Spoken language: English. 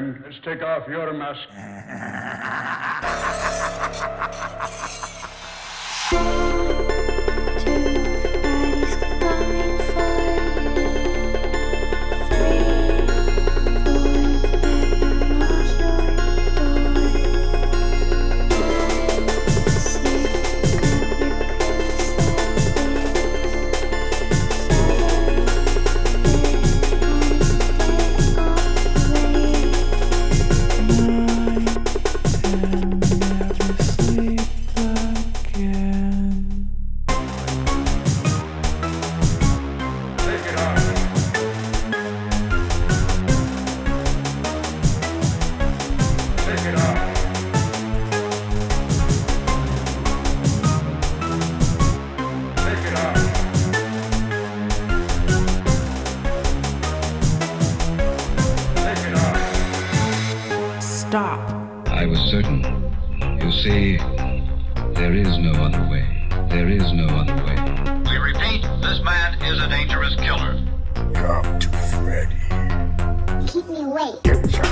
friend. Let's take off your mask. Stop. I was certain. You see, there is no other way. There is no other way. We repeat, this man is a dangerous killer. Come to Freddy. Keep me awake. Get your